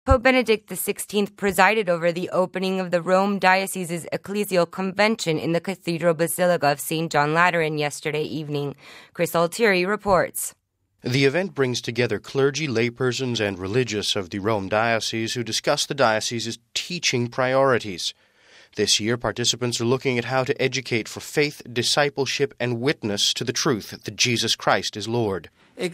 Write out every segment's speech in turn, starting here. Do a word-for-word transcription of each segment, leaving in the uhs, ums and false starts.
Pope Benedict the sixteenth presided over the opening of the Rome Diocese's Ecclesial Convention in the Cathedral Basilica of Saint John Lateran yesterday evening. Chris Altieri reports. The event brings together clergy, laypersons, and religious of the Rome Diocese who discuss the diocese's teaching priorities. This year, participants are looking at how to educate for faith, discipleship, and witness to the truth that Jesus Christ is Lord. In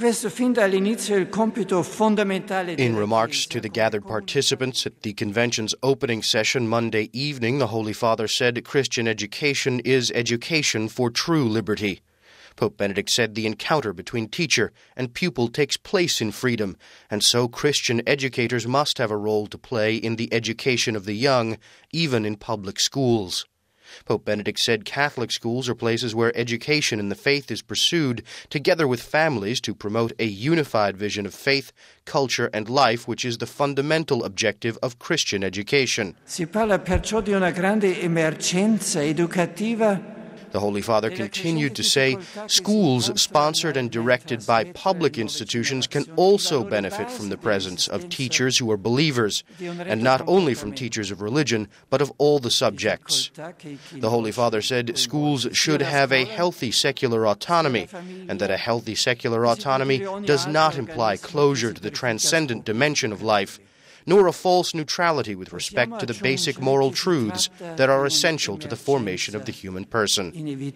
remarks to the gathered participants at the convention's opening session Monday evening, the Holy Father said Christian education is education for true liberty. Pope Benedict said the encounter between teacher and pupil takes place in freedom, and so Christian educators must have a role to play in the education of the young, even in public schools. Pope Benedict said Catholic schools are places where education in the faith is pursued, together with families, to promote a unified vision of faith, culture, and life, which is the fundamental objective of Christian education. Si parla perciò di una grande emergenza educativa. The Holy Father continued to say, schools sponsored and directed by public institutions can also benefit from the presence of teachers who are believers, and not only from teachers of religion, but of all the subjects. The Holy Father said schools should have a healthy secular autonomy, and that a healthy secular autonomy does not imply closure to the transcendent dimension of life, nor a false neutrality with respect to the basic moral truths that are essential to the formation of the human person.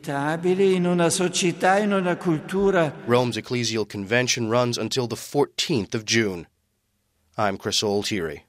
Rome's Ecclesial Convention runs until the fourteenth of June. I'm Chris Altieri.